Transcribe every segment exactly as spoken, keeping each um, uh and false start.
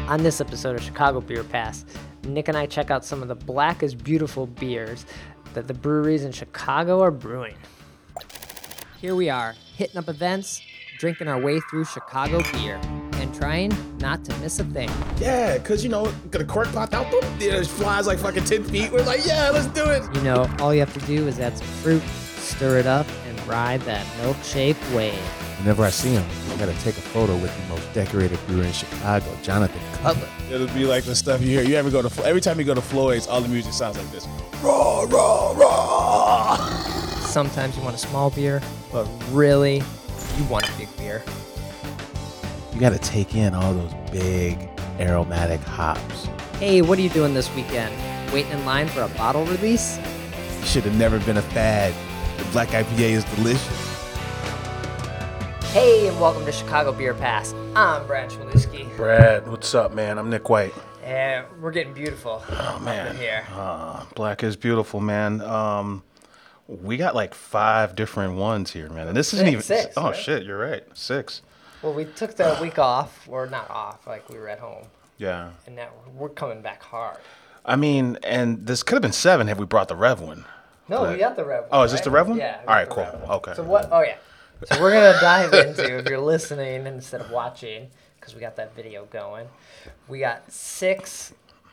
On this episode of Chicago Beer Pass, Nick and I check out some of the Black is Beautiful beers that the breweries in Chicago are brewing. Here we are, hitting up events, drinking our way through Chicago beer, and trying not to miss a thing. Yeah, because, you know, the cork popped out, boom, it flies like fucking ten feet. We're like, yeah, let's do it. You know, all you have to do is add some fruit, stir it up, and ride that milkshake wave. Whenever I see him, I gotta take a photo with the most decorated brewer in Chicago, Jonathan Cutler. It'll be like the stuff you hear. You ever go to, every time you go to Floyd's, all the music sounds like this. Raw, raw, raw. Sometimes you want a small beer, but really, you want a big beer. You gotta take in all those big aromatic hops. Hey, what are you doing this weekend? Waiting in line for a bottle release? You should have never been a fad. The Black I P A is delicious. Hey, and welcome to Chicago Beer Pass. I'm Brad Chmielewski. Brad, what's up, man? I'm Nick White. And we're getting beautiful. Oh, man. Up in here. Uh, Black is Beautiful, man. Um, we got like five different ones here, man. And this isn't Six, even. six, oh, right? shit, you're right. Six. Well, we took the week off, or not off, like we were at home. Yeah. And now we're coming back hard. I mean, and this could have been seven had we brought the Rev one. No, But- we got the Rev one. Oh, is this right? the Rev one? Yeah. we All got right, the cool. Rev one. Okay. So what? Oh, yeah. So we're going to dive into, if you're listening instead of watching, because we got that video going, we got six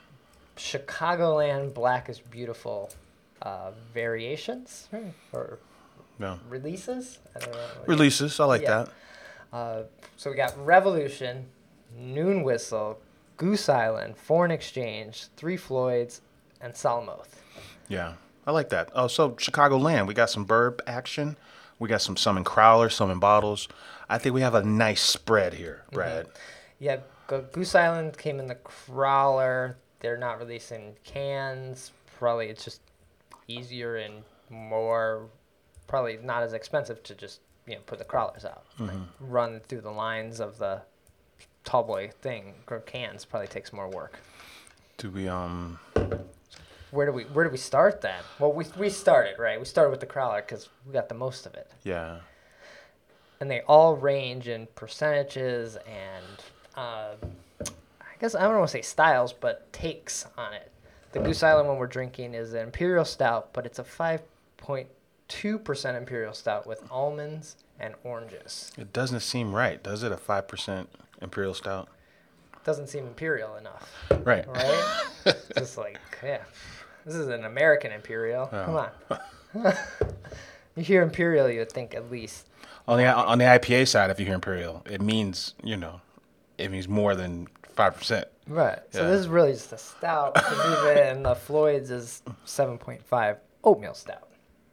Chicagoland Black is Beautiful uh, variations, right? Or Yeah. releases? I don't know. Releases. I like Yeah. that. Uh, so we got Revolution, Noon Whistle, Goose Island, Foreign Exchange, Three Floyds, and Salmoth. Yeah, I like that. Oh, so Chicagoland, we got some burb action. We got some some in crowlers, some in bottles. I think we have a nice spread here, Brad. Yeah, Go- Goose Island came in the crawler. They're not releasing cans. Probably it's just easier and more, probably not as expensive to just, you know, put the crawlers out. Like, run through the lines of the tall boy thing. Or cans probably takes more work. Do we um? Where do we where do we start then? Well, we we started, right? We started with the crawler because we got the most of it. Yeah. And they all range in percentages and uh, I guess I don't want to say styles, but takes on it. The Goose Island one we're drinking is an Imperial Stout, but it's a five point two percent Imperial Stout with almonds and oranges. It doesn't seem right, does it? A five percent imperial stout. Doesn't seem Imperial enough, Right. right? Just like, yeah, this is an American Imperial. Come on. You hear Imperial, you would think at least. On the on the I P A side, if you hear imperial, it means you know, it means more than five percent. Right. So Yeah. this is really just a stout. 'Cause even the Floyd's is seven point five oatmeal stout.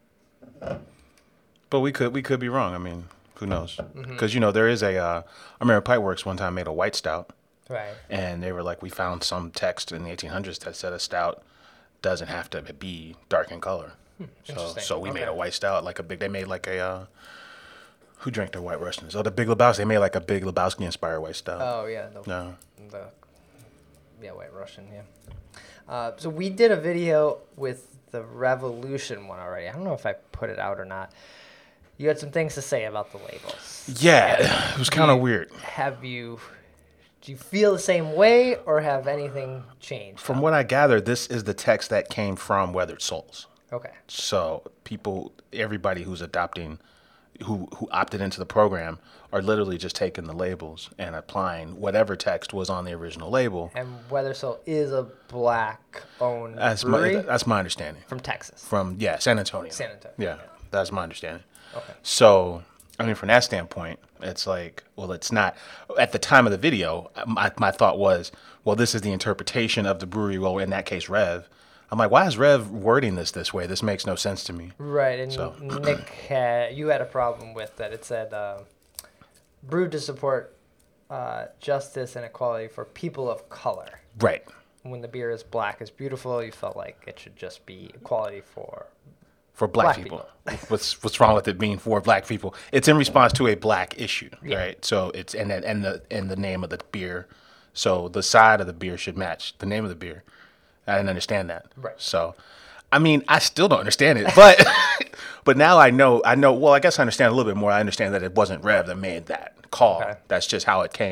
But we could we could be wrong. I mean, who knows? Because you know there is a uh, I remember Pipeworks one time made a white stout. Right. And they were like, we found some text in the eighteen hundreds that said a stout doesn't have to be dark in color. So, interesting. so we made Okay. a white stout, like a big. They made like a. Uh, who drank their White Russians? Oh, the Big Lebowski. They made like a Big Lebowski inspired white stout. Oh yeah. The, No. the yeah, White Russian. Yeah. Uh, so we did a video with the Revolution one already. I don't know if I put it out or not. You had some things to say about the labels. Yeah, it was kind of weird. Have you? Do you feel the same way, or have anything changed? From what I gathered, this is the text that came from Weathered Souls. Okay. So people, everybody who's adopting, who who opted into the program, are literally just taking the labels and applying whatever text was on the original label. And Weathersill is a black-owned That's brewery my that's my understanding. from Texas. From yeah, San Antonio. San Antonio, Yeah, okay. that's my understanding. Okay. So, I mean, from that standpoint, it's like, well, it's not. At the time of the video, my my thought was, well, this is the interpretation of the brewery. Well, in that case, Rev. I'm like, why is Rev wording this this way? This makes no sense to me. Right, and So- Nick, had, you had a problem with that. It said, uh, brewed to support uh, justice and equality for people of color. Right. When the beer is black is beautiful, you felt like it should just be equality for. For black, Black people. what's what's wrong with it being for black people? It's in response to a black issue, Yeah. right? So it's and then and the and the name of the beer. So the side of the beer should match the name of the beer. I didn't understand that. Right. So I mean, I still don't understand it, but but now I know I know well, I guess I understand a little bit more. I understand that it wasn't Rev that made that call. Okay. That's just how it came.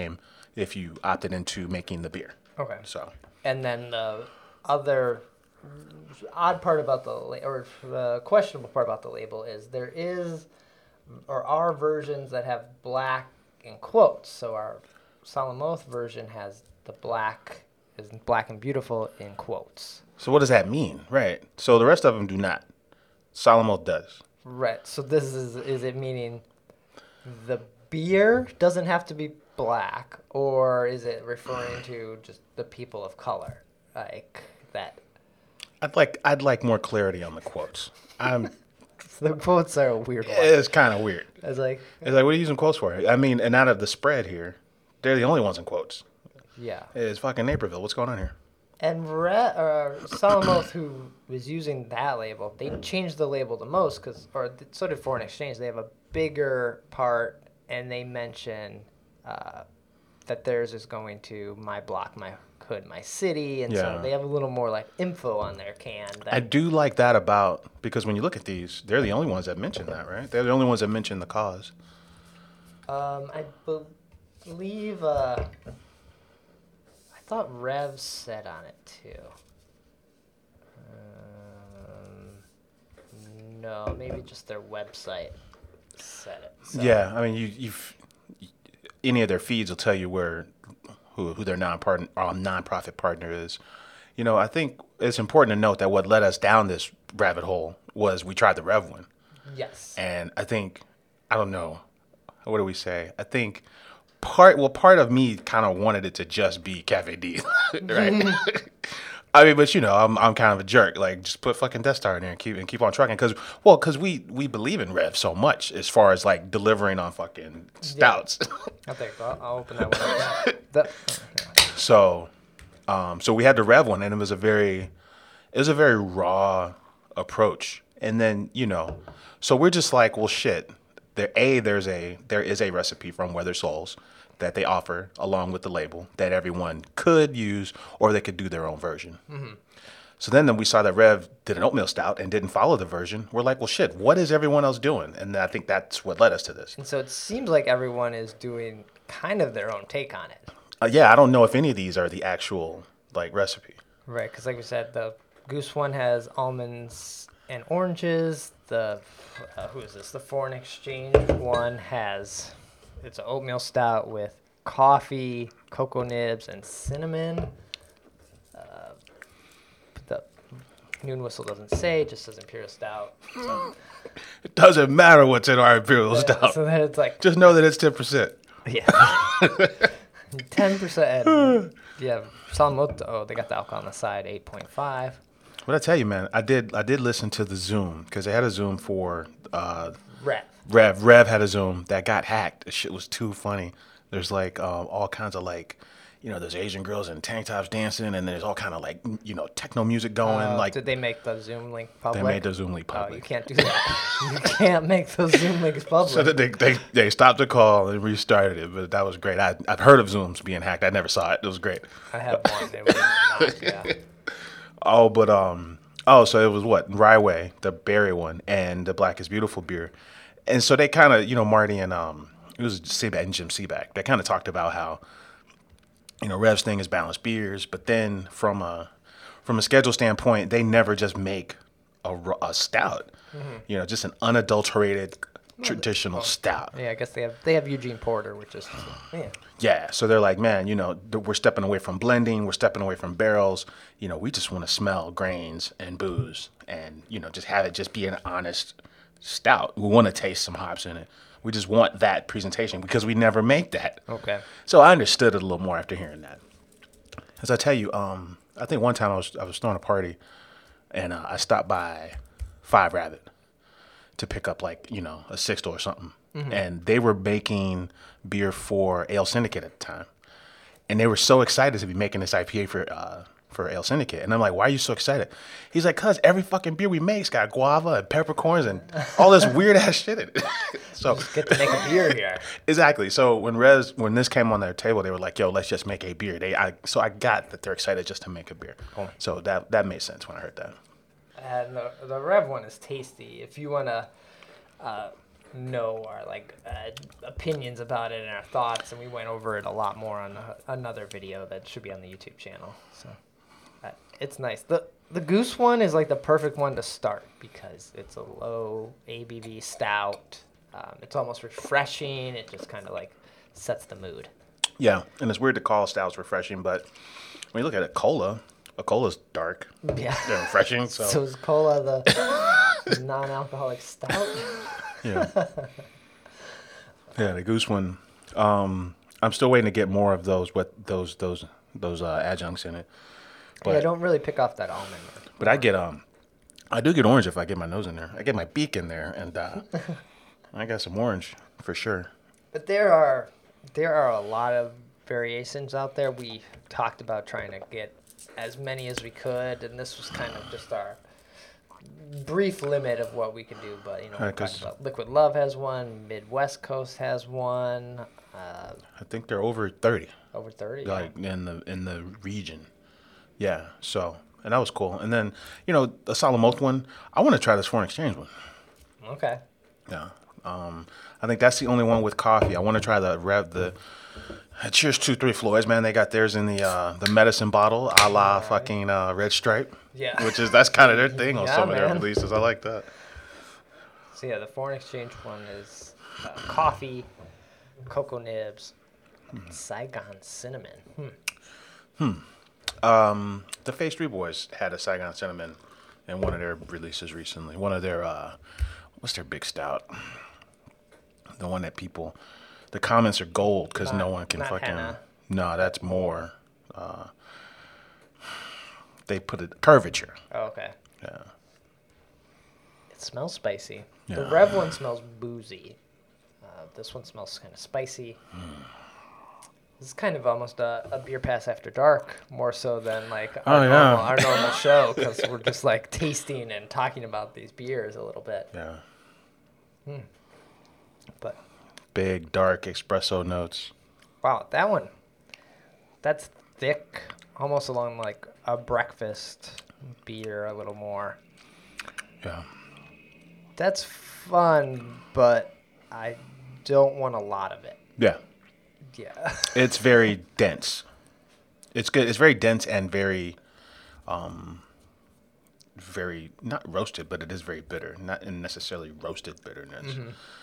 if you opted into making the beer. Okay. So And then the other odd part about the la- or the questionable part about the label is there is or are versions that have black in quotes. So our Solemn Oath version has the black is black and beautiful in quotes. so what does that mean? Right. So the rest of them do not. Solemn Oath does. Right. So this is is it meaning the beer doesn't have to be black, or is it referring to just the people of color, like that? I'd like I'd like more clarity on the quotes. I'm The quotes are a weird one. it's kind of weird. I was like, It's like, what are you using quotes for? I mean, and out of the spread here, they're the only ones in quotes. yeah. It's fucking Naperville. What's going on here? And Re- uh, Solemn Oath, who was using that label, they changed the label the most, cause, or th- so did Foreign Exchange. They have a bigger part, and they mention uh, that theirs is going to my block, my hood, my city, and Yeah. so they have a little more like info on their can. That, I do like that about, because when you look at these, they're the only ones that mention that, right? They're the only ones that mention the cause. um, I believe. Uh, I thought Rev said on it too. Um, no, maybe just their website said it. So. Yeah, I mean, you, you've any of their feeds will tell you where who who their non-partner or non-profit partner is. You know, I think it's important to note that what led us down this rabbit hole was we tried the Rev one, Yes. and I think I don't know what do we say. I think part well part of me kind of wanted it to just be Cafe D, right? I mean, but you know, I'm I'm kind of a jerk. Like, just put fucking Death Star in there and keep and keep on trucking. Cause well, cause we we believe in Rev so much as far as like delivering on fucking stouts. I think I'll, I'll open that one up. now. The, oh, yeah. so, um, so we had the Rev one, and it was a very, it was a very raw approach. And then you know, so we're just like, well, shit. There, a there's a there is a recipe from Weather Souls that they offer along with the label that everyone could use, or they could do their own version. Mm-hmm. So then, then we saw that Rev did an oatmeal stout and didn't follow the version. We're like, well, shit, what is everyone else doing? And I think that's what led us to this. And so it seems like everyone is doing kind of their own take on it. Uh, yeah, I don't know if any of these are the actual like recipe. Right, because like we said, the Goose one has almonds and oranges. The uh, who is this? The Foreign Exchange one has it's an oatmeal stout with coffee, cocoa nibs, and cinnamon. Uh, the Noon Whistle doesn't say; it just says Imperial Stout. So, It doesn't matter what's in our Imperial yeah, stout. so then it's like Just know that it's ten percent. yeah, ten percent. Yeah, Solemn Oath. Oh, they got the alcohol on the side, eight point five. What I tell you, man, I did I did listen to the Zoom because they had a Zoom for uh, Red. Rev. Rev had a Zoom that got hacked. The shit was too funny. There's like um, all kinds of like, you know, there's Asian girls in tank tops dancing, and there's all kind of like, you know, techno music going. Uh, like did they make the Zoom link public? they made the Zoom link Oh, you public. can't do that. You can't make those Zoom links public. So that they, they they stopped the call and restarted it, but that was great. I I've heard of Zooms being hacked. I never saw it. It was great. I have one. It was not, yeah. Oh, but um, oh, so it was what Ryway, the berry one, and the Black is Beautiful beer, and so they kind of, you know, Marty and um, it was Seaback and Jim Seaback. They kind of talked about how, you know, Rev's thing is balanced beers, but then from a from a schedule standpoint, they never just make a, ro- a stout, you know, just an unadulterated traditional stout. Yeah, I guess they have they have Eugene Porter, which is yeah. Yeah, so they're like, man, you know, th- we're stepping away from blending, we're stepping away from barrels. You know, we just want to smell grains and booze, and you know, just have it just be an honest stout. We want to taste some hops in it. We just want that presentation because we never make that. Okay. So I understood it a little more after hearing that. As I tell you, um, I think one time I was I was throwing a party, and uh, I stopped by Five Rabbit to pick up like, you know, a sixth or something. Mm-hmm. And they were making beer for Ale Syndicate at the time. And they were so excited to be making this I P A for uh, for Ale Syndicate. And I'm like, why are you so excited? He's like, cuz every fucking beer we make's got guava and peppercorns and all this weird ass shit in it. So Just get to make a beer here. exactly. So when Rez when this came on their table, they were like, yo, let's just make a beer. They I so I got that they're excited just to make a beer. Cool. So that that made sense when I heard that. And the, the Rev one is tasty. If you want to uh, know our like uh, opinions about it and our thoughts, and we went over it a lot more on a, another video that should be on the YouTube channel. So uh, it's nice. the The Goose one is like the perfect one to start because it's a low A B V stout. Um, it's almost refreshing. It just kind of like sets the mood. Yeah, and it's weird to call stouts refreshing, but when you look at it, cola, a cola's dark. Yeah. They're refreshing. So, So is cola the non-alcoholic stout? yeah. Yeah, the Goose one. Um, I'm still waiting to get more of those what those those those uh, adjuncts in it. But, Yeah, I don't really pick off that almond. but I get um, I do get orange if I get my nose in there. I get my beak in there, and uh, I got some orange for sure. But there are there are a lot of variations out there. We talked about trying to get as many as we could, and this was kind of just our brief limit of what we can do. But you know, we Right, 'cause- talked about Liquid Love has one, Midwest Coast has one, uh, I think they're over thirty, over thirty. yeah. like in the in the region. Yeah. So, and that was cool. And then you know the Solemn Oath one. I want to try this foreign exchange one. Okay. Yeah. Um, I think that's the only one with coffee. I want to try the Rev the. Cheers to Three Floyds, man. They got theirs in the uh, the medicine bottle, a la fucking uh, Red Stripe. Yeah. Which is that's kind of their thing on Yeah, some of their man. releases. I like that. So yeah, the foreign exchange one is uh, coffee, cocoa nibs, Saigon cinnamon. Hmm. Um, the Phase Three Boys had a Saigon Cinnamon in one of their releases recently. One of their uh, what's their big stout? The one that people, the comments are gold because no Not- one can not fucking. henna. No, that's more. Uh, they put it curvature. Oh, okay. Yeah. It smells spicy. The Yeah. Rev one smells boozy. Uh, this one smells kind of spicy. Hmm. This is kind of almost a, a beer pass after dark, more so than like our, Oh, yeah. normal, our normal show, because we're just like tasting and talking about these beers a little bit. Yeah. But Big dark espresso notes. wow, that one, that's thick, almost along like a breakfast beer, a little more. Yeah. That's fun, but I don't want a lot of it. Yeah. Yeah. It's very dense. It's good. It's very dense and very, um, very not roasted, but it is very bitter. Not in necessarily roasted bitterness.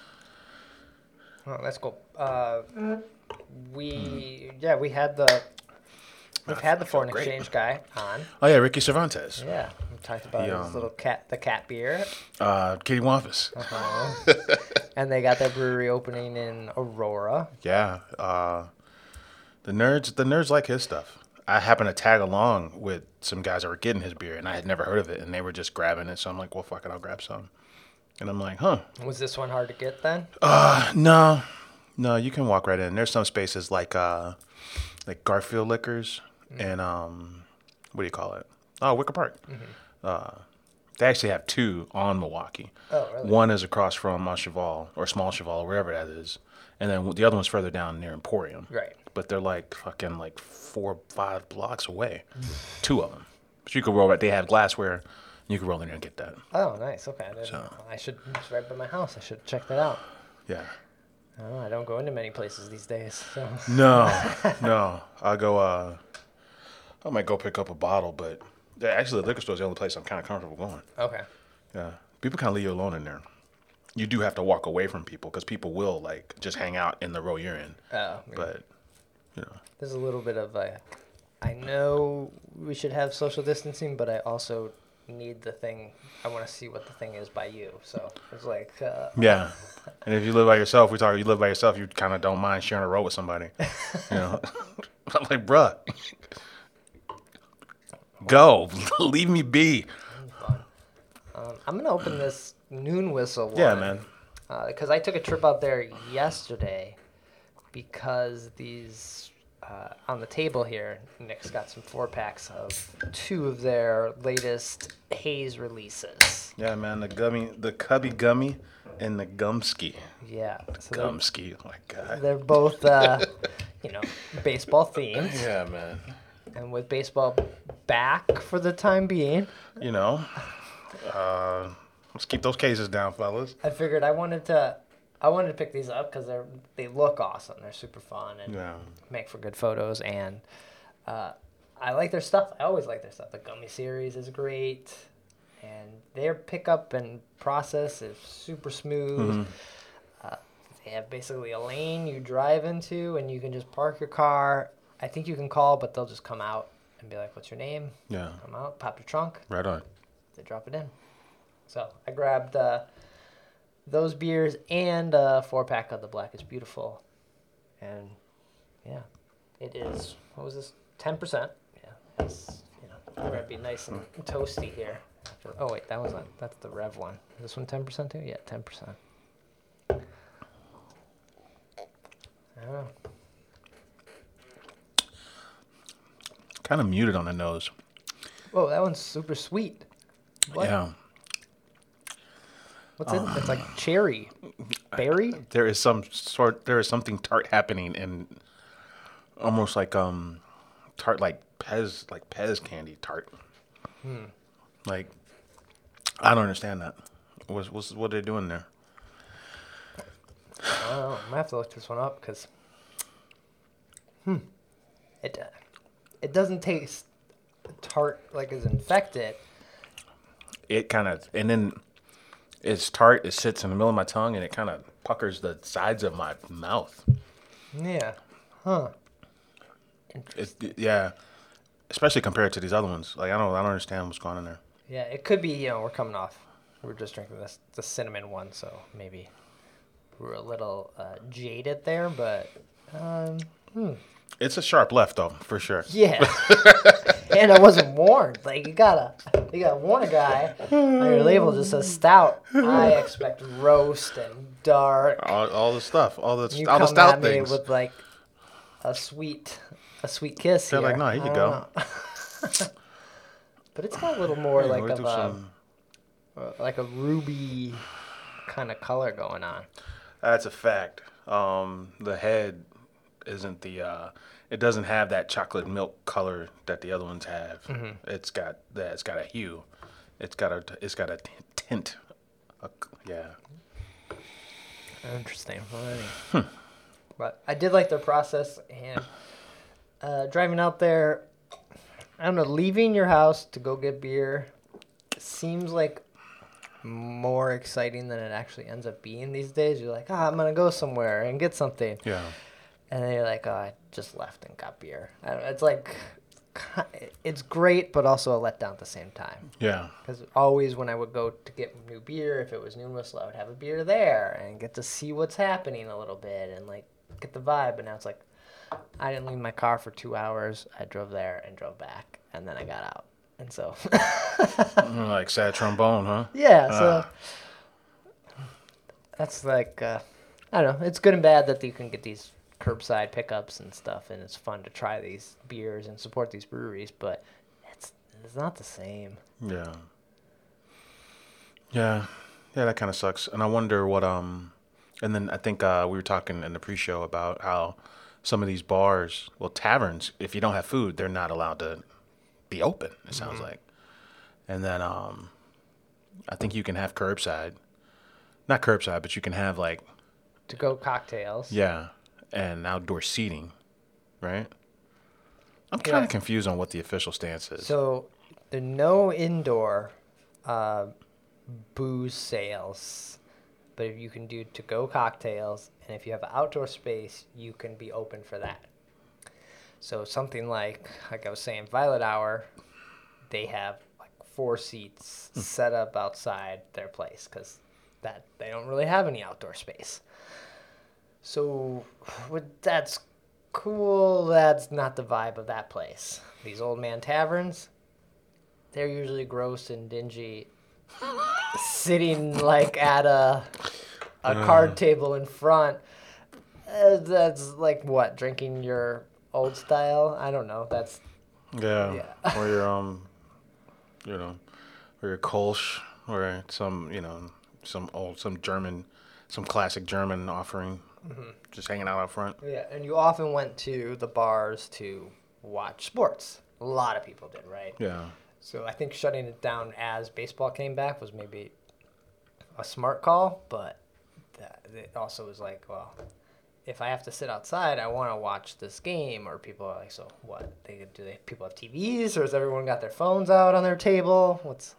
Oh, that's cool. Uh, we yeah we had the we've had the foreign great. exchange guy on. Oh yeah, Ricky Cervantes, Yeah, we talked about He, his um, little cat, the cat beer, uh, Kitty Wampus. uh-huh. and they got their brewery opening in Aurora. Yeah, uh, the nerds. The nerds like his stuff. I happened to tag along with some guys that were getting his beer, and I had never heard of it, and they were just grabbing it. So I'm like, well, fuck it, I'll grab some. And I'm like, huh. Was this one hard to get then? Uh, no, no, you can walk right in. There's some spaces like uh, like Garfield Liquors and um, what do you call it? Oh, Wicker Park. Uh, they actually have two on Milwaukee. Oh, really? One is across from uh, Cheval or Small Cheval, wherever that is, and then the other one's further down near Emporium. Right. But they're like fucking like four, five blocks away. Two of them. But you could roll right. They have glassware. You can roll in there and get that. Oh, nice. Okay. I, didn't So- know. I should. It's right by my house. I should check that out. Yeah. Oh, I don't go into many places these days. So. No, no. I'll go. Uh, I might go pick up a bottle, but yeah, actually, the liquor store's the only place I'm kind of comfortable going. Okay. Yeah, people kind of leave you alone in there. You do have to walk away from people because people will like just hang out in the row you're in. Oh, But you know, there's a little bit of a. I know we should have social distancing, but I also need the thing. I want to see what the thing is by you. So it's like. Uh, yeah. And if you live by yourself, we talk. You live by yourself, you kind of don't mind sharing a row with somebody. You know, I'm like, bruh, go, leave me be. um, I'm gonna open this Noon Whistle one. Yeah, man. Because I took a trip out there yesterday, because these uh, on the table here, Nick's got some four packs of two of their latest haze releases. Yeah, man. The gummy, the Cubby Gummy, and the Gumski. Yeah. So they're, Gumski, oh my god. they're both, uh, you know, baseball themed, Yeah, man. and with baseball back for the time being, You know, uh, let's keep those cases down, fellas. I figured I wanted to I wanted to pick these up because they're they look awesome. They're super fun and Yeah. make for good photos, and uh, I like their stuff. I always like their stuff. The gummy series is great, and their pickup and process is super smooth. Mhm. Uh, they have basically a lane you drive into, and you can just park your car. I think you can call, but they'll just come out and be like, "What's your name?" Yeah. Come out, pop your trunk, Right on. they drop it in. So I grabbed uh, those beers and a four pack of the Black is Beautiful, and yeah, it is. What was this? Ten percent. Yeah, that's you know, we're gonna be nice and toasty here. After, oh wait, that was not. That's the Rev one. Is this one ten percent too? Yeah, ten percent. I don't know. Kind of muted on the nose. Whoa, that one's super sweet. What? Yeah. What's it? It's like cherry, berry. There is some sort. There is something tart happening, and almost like um, tart like Pez, like Pez candy tart. Hmm. Like, I don't understand that. What's, what's what are they doing there? I don't know. I'm gonna have to look this one up because, hmm, it uh, it doesn't taste tart like it's infected. It kind of, and then it's tart. It sits in the middle of my tongue, and it kind of puckers the sides of my mouth. Yeah, huh? It's yeah, especially compared to these other ones. Like I don't, I don't understand what's going on there. Yeah, it could be. You know, we're coming off. We're just drinking this the cinnamon one, so maybe we're a little uh, jaded there. But um, hmm. It's a sharp left though, for sure. Yeah, and I wasn't warned. Like you gotta, you gotta warn a guy. On your label just says stout. I expect roast and dark. All, all the stuff, all the You all the come stout at me things. with like a sweet, a sweet kiss. They're here. like, "No, here you I go." don't know. But it's got a little more Hey, like we'll of do a, some- uh, like a ruby kind of color going on. That's a fact. Um, the head isn't the. Uh, it doesn't have that chocolate milk color that the other ones have. Mm-hmm. It's got that. It's got a hue. It's got a. It's got a t- tint. A, yeah. Interesting. Well, but I did like their process, and uh, driving out there, I don't know, leaving your house to go get beer seems like more exciting than it actually ends up being these days. You're like, ah, I'm gonna go somewhere and get something, Yeah. and then you're like, oh, I just left and got beer. I don't know, it's like, it's great, but also a letdown at the same time. Yeah. Because always when I would go to get new beer, if it was Noon Whistle, I would have a beer there and get to see what's happening a little bit and like get the vibe. But now it's like I didn't leave my car for two hours. I drove there and drove back, and then I got out. And so, Mm, like sad trombone, huh? yeah, so Ah. that's like, uh, I don't know. It's good and bad that you can get these curbside pickups and stuff, and it's fun to try these beers and support these breweries, but it's it's not the same. Yeah. Yeah. Yeah, that kind of sucks. And I wonder what um and then I think uh we were talking in the pre-show about how some of these bars, well taverns, if you don't have food, they're not allowed to be open, it sounds Mm-hmm. like. And then um I think you can have curbside. Not curbside, but you can have like To go cocktails. yeah, and outdoor seating, right? I'm kind of Yeah. confused on what the official stance is. So there are no indoor uh, booze sales, but if you can do to-go cocktails, and if you have outdoor space, you can be open for that. So something like, like I was saying, Violet Hour, they have like four seats set up outside their place because that they don't really have any outdoor space. So with, that's cool. That's not the vibe of that place. These old man taverns, they're usually gross and dingy, sitting like at a a card table in front. Uh, that's like what, drinking your old style? I don't know. That's Yeah. Yeah. Or your um, you know, or your Kolsch, or some you know some old some German, some classic German offering, just hanging out out front. yeah. And you often went to the bars to watch sports. A lot of people did, right? Yeah. So I think shutting it down as baseball came back was maybe a smart call, but that it also was like, well, if I have to sit outside, I want to watch this game. Or people are like, so what? They do they people have T Vs, or has everyone got their phones out on their table? What's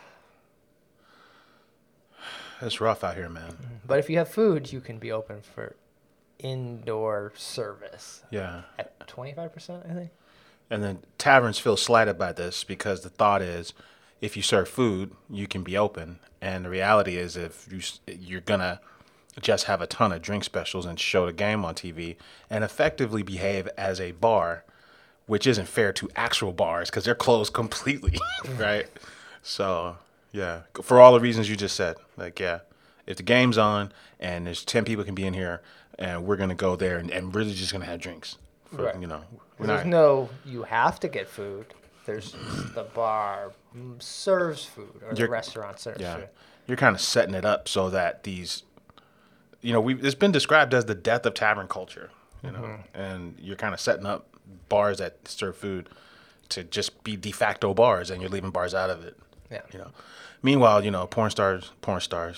It's rough out here, man. But if you have food, you can be open for indoor service Yeah. at twenty-five percent, I think. And then taverns feel slighted by this because the thought is, if you serve food, you can be open. And the reality is, if you s- you're gonna just have a ton of drink specials and show the game on T V and effectively behave as a bar, which isn't fair to actual bars because they're closed completely, right? So yeah, for all the reasons you just said, like yeah, if the game's on and there's ten people can be in here and we're gonna go there and, and really just gonna have drinks, for, Right. you know, we're There's not. no, you have to get food. There's just the bar mm, serves food, or the You're- restaurant serves Yeah, food. you're kind of setting it up so that these, you know, we it's been described as the death of tavern culture, you know, Mm-hmm. and you're kind of setting up bars that serve food to just be de facto bars, and you're leaving bars out of it. Yeah. You know, meanwhile, you know, porn stars, porn stars.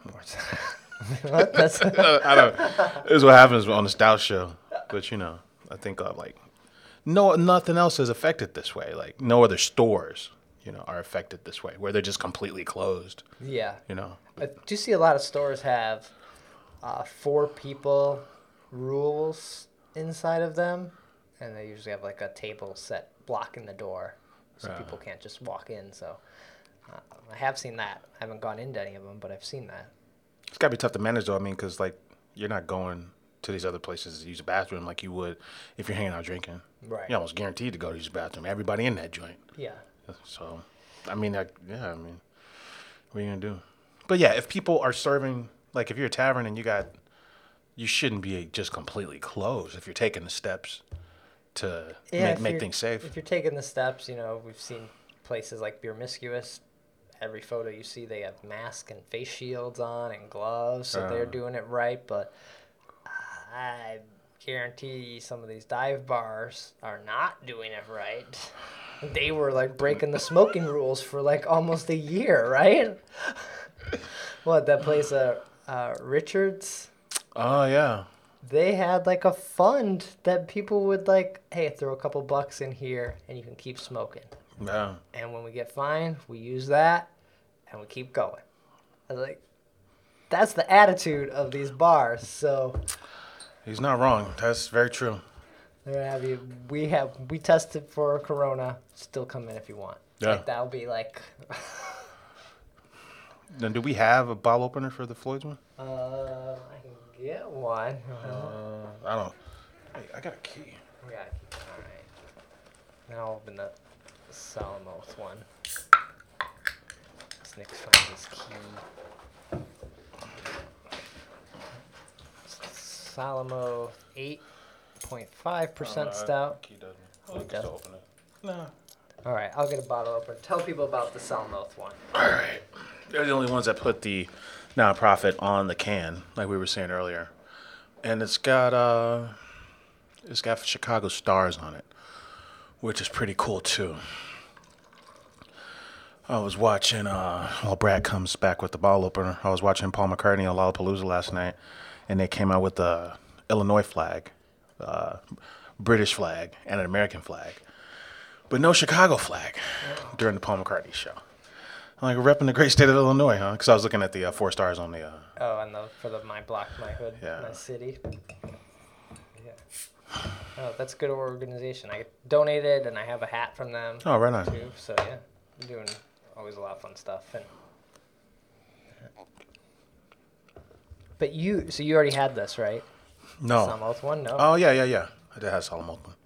What? That's, I don't. This is what happens on the Stout Show, but you know, I think uh, like no nothing else is affected this way. Like no other stores, you know, are affected this way, where they're just completely closed. yeah. You know. I do see a lot of stores have uh, four people rules inside of them, and they usually have like a table set blocking the door, so Yeah. people can't just walk in. So uh, I have seen that. I haven't gone into any of them, but I've seen that. It's gotta be tough to manage though. I mean, because like you're not going to these other places to use a bathroom like you would if you're hanging out drinking. Right. You're almost guaranteed to go to use the bathroom. Everybody in that joint. Yeah. So, I mean, I, yeah, I mean, what are you gonna do? But yeah, if people are serving, like if you're a tavern and you got, you shouldn't be just completely closed if you're taking the steps to Yeah, make, if make you're- things safe. If you're taking the steps, you know, we've seen places like Beermiscuous. Every photo you see, they have masks and face shields on and gloves, so they're Uh. doing it right. But I guarantee some of these dive bars are not doing it right. They were like breaking the smoking rules for like almost a year, right? What, that place, uh, uh, Richards? Oh yeah, They had like a fund that people would like, hey, throw a couple bucks in here and you can keep smoking. yeah. And when we get fined, we use that and we keep going. I was like, that's the attitude of these bars. So He's not wrong. That's very true. they're gonna have you. We have we tested for Corona. Still come in if you want. Yeah. Like, that'll be like, Then do we have a bottle opener for the Floyd's one? uh, I can get one. Uh, I don't. Hey, I got a key. Yeah. All right. Then I'll open the Salamoth one. Nick finds his key. Salamo eight point five percent stout. Key doesn't. Oh, it does? open it. No. All right, I'll get a bottle opener. Tell people about the Salamoth one. All right. They're the only ones that put the nonprofit on the can, like we were saying earlier, and it's got uh, it's got Chicago stars on it, which is pretty cool too. I was watching, uh, while Brad comes back with the bottle opener, I was watching Paul McCartney on Lollapalooza last night, and they came out with the Illinois flag, uh, British flag, and an American flag, but no Chicago flag during the Paul McCartney show. I'm like, repping the great state of Illinois, huh? Because I was looking at the uh, four stars on the, uh, Oh, and the for the My Block, My Hood, Yeah. My City. Yeah. Oh, that's a good organization. I donated, and I have a hat from them oh, right on. too. So yeah, I'm doing always a lot of fun stuff. And but you, so you already had this, right? No. Salamoth one, no. Oh, yeah, yeah, yeah. It has Salamoth one.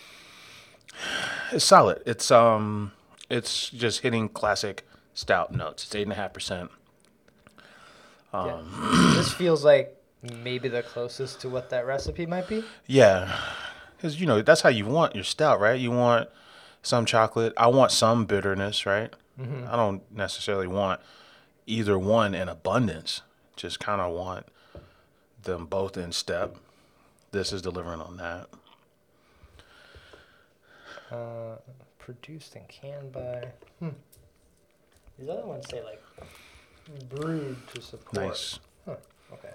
It's solid. It's, um, it's just hitting classic stout notes. It's eight point five percent. Yeah. Um, This feels like maybe the closest to what that recipe might be. Yeah. Because, you know, that's how you want your stout, right? You want some chocolate. I want some bitterness, right? Mm-hmm. I don't necessarily want either one in abundance. Just kind of want them both in step. This is delivering on that. Uh, produced and canned by. Hmm. These other ones say like brewed to support. Nice. Huh. Okay.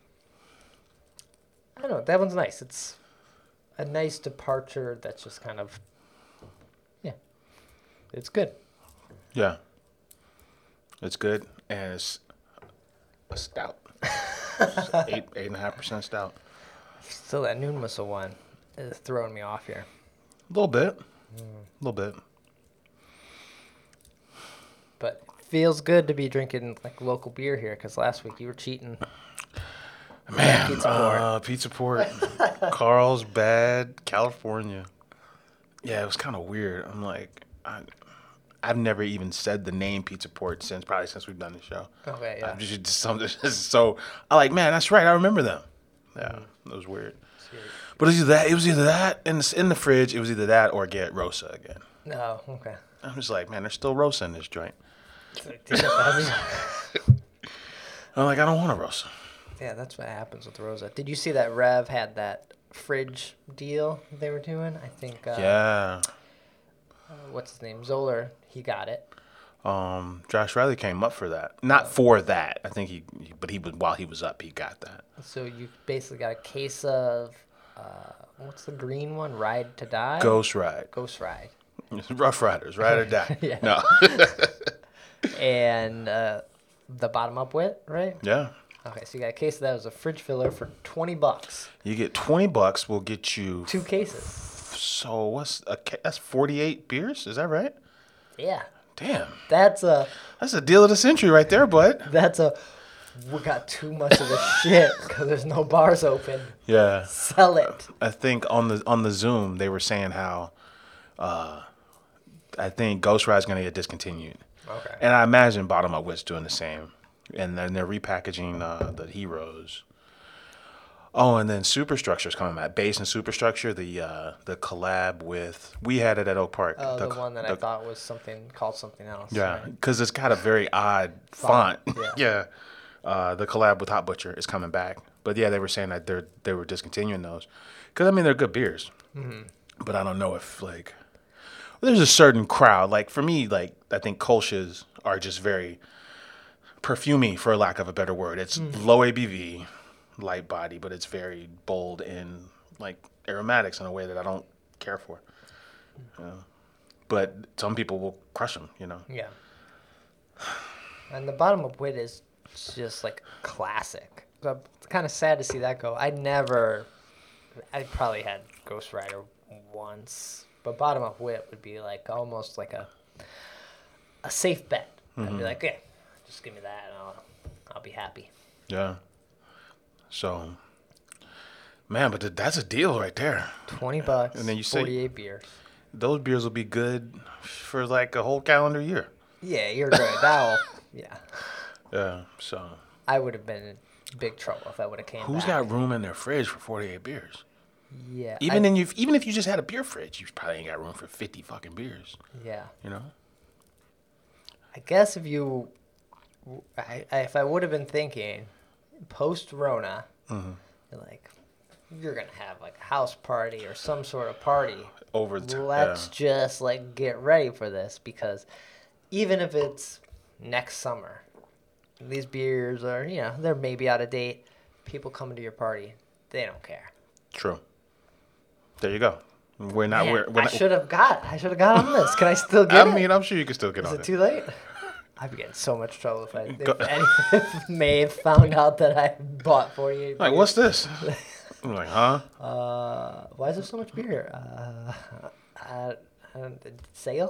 I don't know. That one's nice. It's a nice departure that's just kind of, yeah, it's good. Yeah. It's good, and it's a stout. It's eight, eight and a half percent stout. Still, that noon whistle one is throwing me off here. A little bit. A little bit. But it feels good to be drinking like local beer here because last week you were cheating. Man, Pizza Port. uh, Pizza Port, Carlsbad, California. Yeah, it was kind of weird. I'm like, I, I've never even said the name Pizza Port since probably since we've done the show. Okay, yeah. I'm just, just something so I like, man, that's right. I remember them. Yeah, mm-hmm. It was weird. Sweet. But it was either that. It was either that in the, in the fridge. It was either that or get Rosa again. No, okay. I'm just like, man, there's still Rosa in this joint. I'm like, I don't want a Rosa. Yeah, that's what happens with Rosa. Did you see that Rev had that fridge deal they were doing? I think. Uh, Yeah. Uh, what's his name? Zoller. He got it. Um, Josh Riley came up for that. Not for that. I think he, but he was while he was up, he got that. So you basically got a case of uh, what's the green one? Ride to Die. Ghost Ride. Ghost Ride. Rough Riders, Ride or Die. Yeah. No. And uh, the bottom up wit, right? Yeah. Okay, so you got a case of that as a fridge filler for twenty bucks. You get twenty bucks. We'll get you. Two cases. So what's a ca- that's forty-eight beers? Is that right? Yeah. Damn. That's a. That's a deal of the century right there, bud. That's a. We got too much of the shit because there's no bars open. Yeah. Sell it. I think on the on the Zoom they were saying how, uh, I think Ghost Ride's gonna get discontinued. Okay. And I imagine Bottom Up Wit's doing the same. And then they're repackaging uh, the Heroes. Oh, and then Superstructure's coming back. Base and Superstructure, the uh, the collab with we had it at Oak Park. Oh, the, the one that the, I thought was something called something else. Yeah, right? because it's got a very odd font. Font, Yeah. yeah. Uh, the collab with Hot Butcher is coming back. But yeah, they were saying that they're they were discontinuing those because I mean they're good beers. Mm-hmm. But I don't know if like there's a certain crowd. Like for me, like I think Kolsch's are just very perfumey, for lack of a better word. It's mm. low A B V, light body, but it's very bold in like aromatics in a way that I don't care for. Uh, but some people will crush them, you know. Yeah. And the bottom of wit is just like classic. So it's kind of sad to see that go. I never, I probably had Ghost Rider once, but bottom of wit would be like almost like a a safe bet. Mm-hmm. I'd be like, yeah. Just give me that, and I'll, I'll be happy. Yeah. So, man, but that's a deal right there. Twenty bucks. And then you say forty-eight beers. Those beers will be good for like a whole calendar year. Yeah, you're good. That'll. Yeah. Yeah. So. I would have been in big trouble if I would have came. Who's back. got room in their fridge for forty-eight beers? Yeah. Even I, in you, even if you just had a beer fridge, you probably ain't got room for fifty fucking beers. Yeah. You know. I guess if you. I, I, if I would have been thinking post Rona, mm-hmm. like you're gonna have like a house party or some sort of party. Over the Let's yeah. just like get ready for this because even if it's next summer, these beers are you know they're maybe out of date. People coming to your party, they don't care. True. There you go. We're not. Man, we're, we're I not, should have got. I should have got on this. Can I still get I it? I mean, I'm sure you can still get Is on it it. too late? I'd be getting so much trouble if I if, any, if Maeve found out that I bought forty-eight. Like, beers. what's this? I'm like, huh? Uh, why is there so much beer? Uh, uh, uh sale?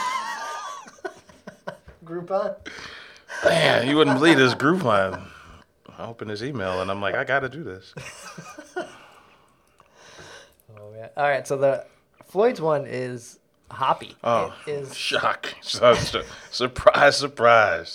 Groupon? Man, you wouldn't believe this Groupon. I opened his email and I'm like, I got to do this. Oh yeah. All right. So the Floyd's one is hoppy. Oh, it is shock! So, so, surprise, surprise.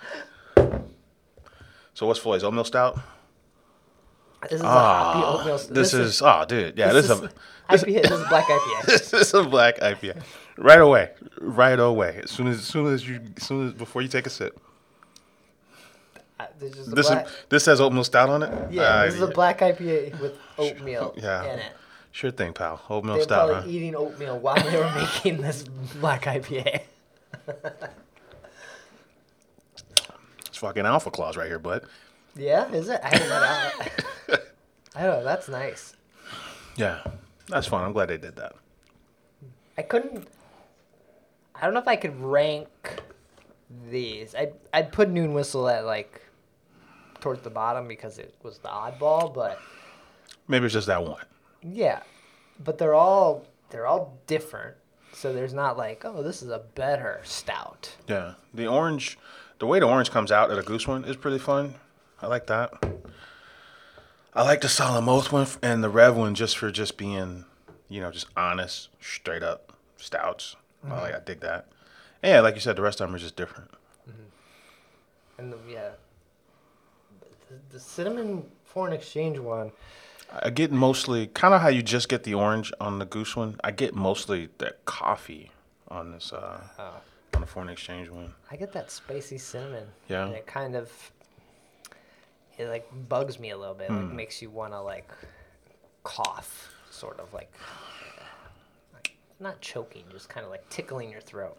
So what's Floyd's oatmeal stout? This is oh, a hoppy oatmeal. This, this is, is oh, dude, yeah, this, this is a I P A. This is black I P A. This is a black I P A. Right away, right away. As soon as, as soon as you, as soon as before you take a sip. Uh, this is this black, is, this has oatmeal stout on it. Yeah, uh, this is a black I P A with oatmeal yeah. in it. Sure thing, pal. Oatmeal They were stout. probably Huh? eating oatmeal while they were making this black I P A. It's fucking Alpha Claus right here, bud. Yeah, is it? I haven't met out. I don't know. That's nice. Yeah, that's fun. I'm glad they did that. I couldn't. I don't know if I could rank these. I'd I'd put Noon Whistle at like towards the bottom because it was the oddball, but Maybe it's just that one. yeah, but they're all they're all different. So there's not like, oh, this is a better stout. Yeah, the orange, the way the orange comes out at a goose one is pretty fun. I like that. I like the Solemn Oath one and the Rev one just for just being, you know, just honest, straight up stouts. Mm-hmm. I like, I dig that. And yeah, like you said, the rest of them are just different. Mm-hmm. And the, yeah, the, the cinnamon foreign exchange one. I get mostly kind of how you just get the orange on the goose one. I get mostly the coffee on this uh, oh. on the foreign exchange one. I get that spicy cinnamon. Yeah. And it kind of it like bugs me a little bit. Mm. Like makes you want to like cough, sort of like, like not choking, just kind of like tickling your throat.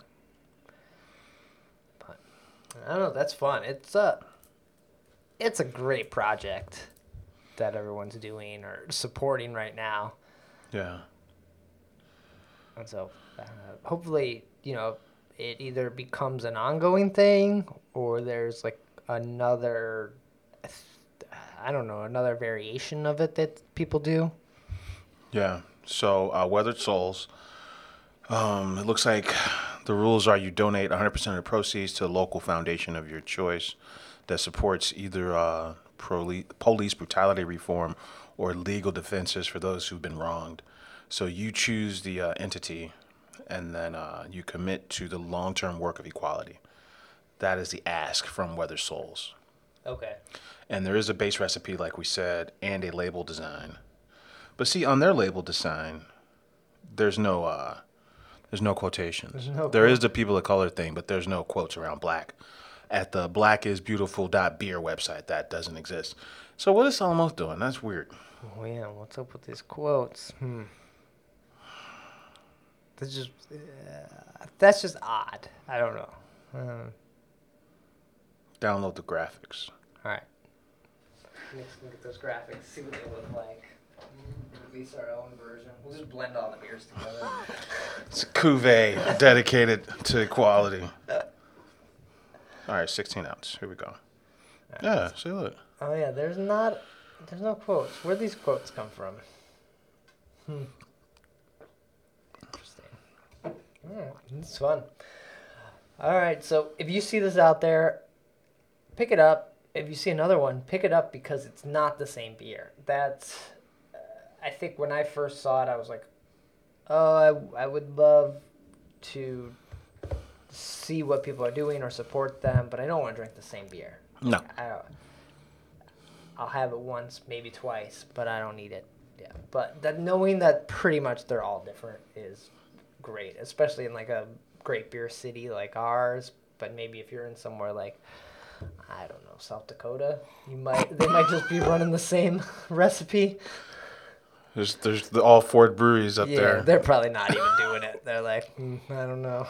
But I don't know. That's fun. It's a it's a great project that everyone's doing or supporting right now. Yeah. And so uh, hopefully, you know, it either becomes an ongoing thing or there's like another, I don't know, another variation of it that people do. Yeah. So, uh, Weathered Souls, um, it looks like the rules are you donate one hundred percent of the proceeds to a local foundation of your choice that supports either uh, pro- police brutality reform or legal defenses for those who've been wronged. So you choose the uh, entity, and then uh, you commit to the long-term work of equality. That is the ask from Weathered Souls. Okay. And there is a base recipe, like we said, and a label design. But see, on their label design, there's no uh, there's no quotations. There's no there quote. is the people of color thing, but there's no quotes around black. At the black is beautiful dot beer website, that doesn't exist. So what is Solemn Oath doing? That's weird. Oh yeah, what's up with these quotes? Hmm. That's just uh, that's just odd. I don't know. Um, Download the graphics. all right. Let's look at those graphics. See what they look like. Release our own version. We'll just blend all the beers together. It's a cuvee dedicated to equality. All right, sixteen ounce. Here we go. Right. Yeah, see, look. Oh yeah, there's not, there's no quotes. Where'd these quotes come from? Hmm. Interesting. Alright, it's fun. All right, so if you see this out there, pick it up. If you see another one, pick it up because it's not the same beer. That's, uh, I think when I first saw it, I was like, oh, I, I would love to see what people are doing or support them, but I don't want to drink the same beer. No. I don't, I'll have it once, maybe twice, but I don't need it. Yeah, but that knowing that pretty much they're all different is great, especially in like a great beer city like ours. But maybe if you're in somewhere like, I don't know, South Dakota, you might they might just be running the same recipe. There's there's the, all Ford breweries up yeah, there. they're probably not even doing it. They're like, mm, I don't know.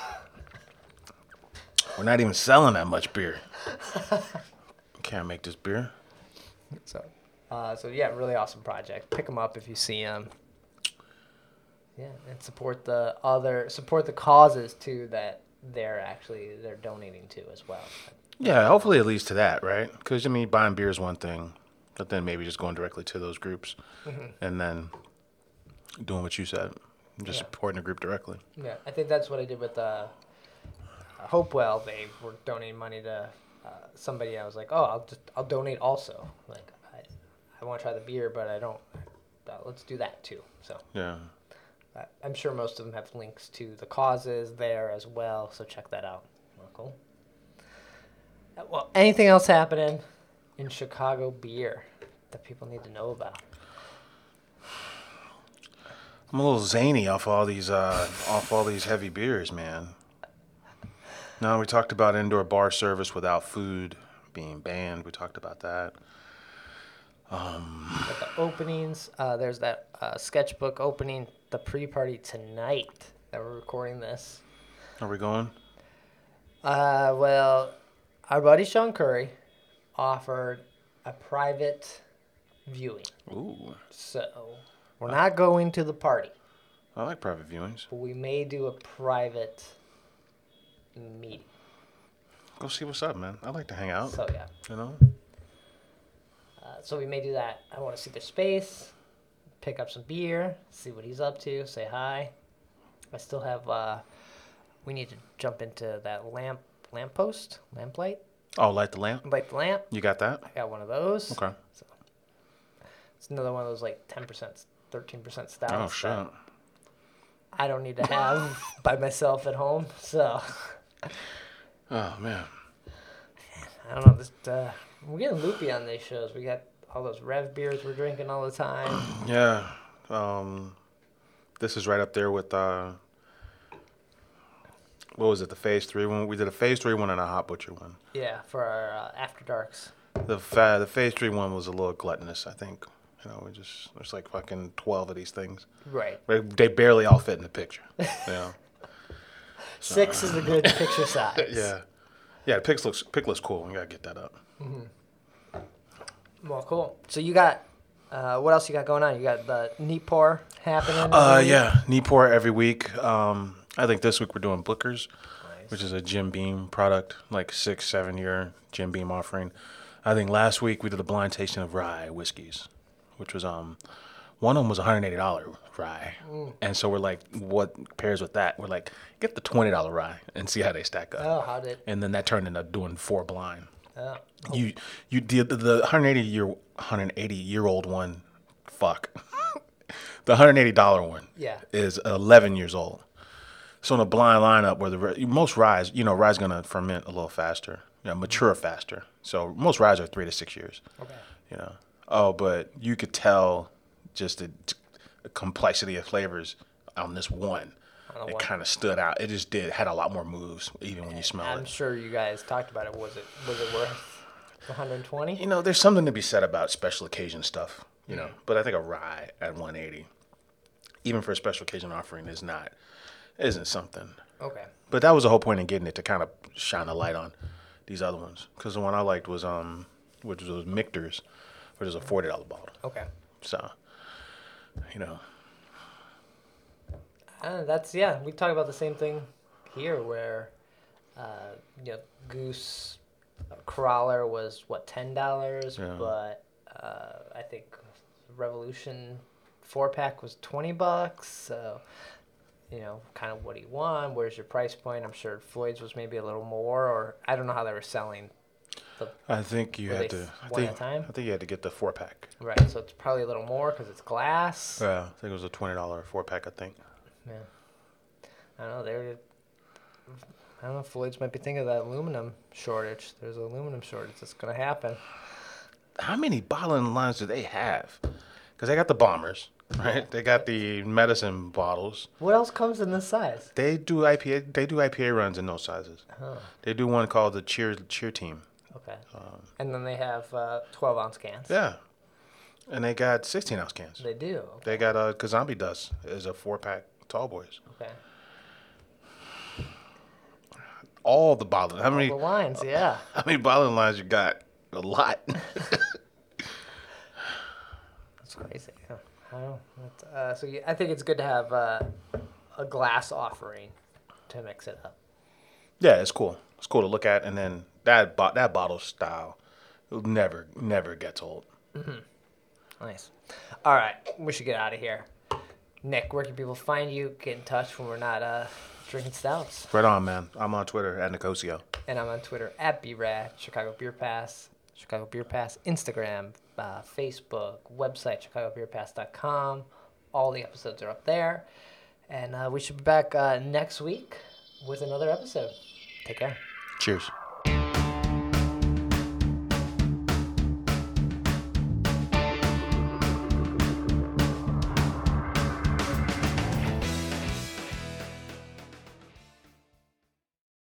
We're not even selling that much beer. Can't make this beer. So, uh, so yeah, really awesome project. Pick them up if you see them. Yeah, and support the other, support the causes too that they're actually they're donating to as well. Yeah, hopefully it leads to that, right? Because I mean, buying beer is one thing, but then maybe just going directly to those groups, mm-hmm. and then doing what you said, just yeah. supporting the group directly. Yeah, I think that's what I did with uh, Hopewell. They were donating money to uh, somebody. I was like, oh, I'll just I'll donate also. Like I, I want to try the beer, but I don't. Uh, let's do that too. So yeah, uh, I'm sure most of them have links to the causes there as well. So check that out. Well, cool. Uh, well, anything else happening in Chicago beer that people need to know about? I'm a little zany off all these uh, off all these heavy beers, man. No, we talked about indoor bar service without food being banned. We talked about that. Um, At the openings, uh, there's that uh, sketchbook opening, the pre-party tonight that we're recording this. are we going? Uh, well, our buddy Sean Curry, offered a private viewing. Ooh, So we're not going to the party, I like private viewings. but we may do a private meeting. Go see what's up, man. I like to hang out. So yeah, You know. uh, so we may do that. I want to see their space, pick up some beer, see what he's up to, say hi. I still have. Uh, we need to jump into that lamp, lamppost, lamplight, Oh, light the lamp. light the lamp. You got that? I got one of those. Okay. So it's another one of those like ten percent, thirteen percent stouts. Oh that shit. I don't need to have by myself at home. So Oh man. I don't know. This, uh, we're getting loopy on these shows. We got all those Rev beers we're drinking all the time. Yeah. Um, this is right up there with uh, what was it? The Phase Three one. We did a Phase Three one and a Hot Butcher one. Yeah, for our uh, After Darks. The fa- the Phase Three one was a little gluttonous, I think. You know, we just there's like fucking twelve of these things. Right. They, they barely all fit in the picture. You know. Six is a good picture size. Yeah. Yeah. The pic looks pic looks cool. We gotta get that up. Well, cool. So you got, uh, what else you got going on? You got the neat pour happening? Uh, every week? yeah. Knee pour every week. Um, I think this week we're doing Blickers, Nice. which is a Jim Beam product, like six, seven year Jim Beam offering. I think last week we did a blind tasting of rye whiskeys, which was um, one of them was one hundred eighty dollars rye, and so we're like, what pairs with that? We're like, get the twenty dollars rye and see how they stack up. Oh, how did? And then that turned into doing four blind. Oh. You you did the one hundred eighty year one hundred eighty year old one, fuck. The one hundred eighty dollars one Yeah. is eleven years old. So in a blind lineup where the most rye, you know, rye's gonna ferment a little faster, you know, mature faster. So most rye are three to six years. Okay. You know. Oh, but you could tell just the, the complexity of flavors on this one. On the It one. kind of stood out. It just did had a lot more moves, even when you smell I'm it. sure you guys talked about it. Was it was it worth one hundred twenty? You know, there's something to be said about special occasion stuff. You know, but I think a rye at one eighty, even for a special occasion offering, is not isn't something. Okay. But that was the whole point in getting it, to kind of shine a light on these other ones. Because the one I liked was um, which was Michter's, which is a forty dollar bottle. Okay. So, you know, Uh, that's yeah. We talk about the same thing here, where uh, you know, Goose uh, Crawler was what ten dollars, Yeah. but uh, I think Revolution four pack was twenty bucks. So you know, kind of what do you want? Where's your price point? I'm sure Floyd's was maybe a little more, or I don't know how they were selling. The, I think you Were had they to. f- I one at think, a time? I think you had to get the four pack. right, so it's probably a little more because it's glass. Yeah, I think it was a twenty dollar four pack. I think. Yeah. I don't know. They're. I don't know. Floyd's might be thinking of that aluminum shortage. There's an aluminum shortage that's gonna happen. How many bottling lines do they have? Because they got the bombers, right? They got the medicine bottles. What else comes in this size? They do I P A. They do I P A runs in those sizes. Oh, They do one called the Cheer Cheer Team. okay. And then they have uh, twelve ounce cans. Yeah, and they got sixteen ounce cans. They do. Okay. They got uh, Kazambi Dust is a four pack tall boys. okay. All the bottling. How many? The lines, yeah. How many bottling lines you got? A lot. That's crazy. Huh. I don't know. That's, uh, so you, I think it's good to have uh, a glass offering to mix it up. Yeah, it's cool. It's cool to look at, and then that bo- that bottle style, it never never gets old. Nice. All right, we should get out of here. Nick, where can people find you? Get in touch when we're not uh, drinking stouts. Right on, man. I'm on Twitter at Nicosio. And I'm on Twitter at B Rad, Chicago Beer Pass, Chicago Beer Pass, Instagram, uh, Facebook, website, chicago beer pass dot com. All the episodes are up there. And uh, we should be back uh, next week with another episode. Take care. Cheers.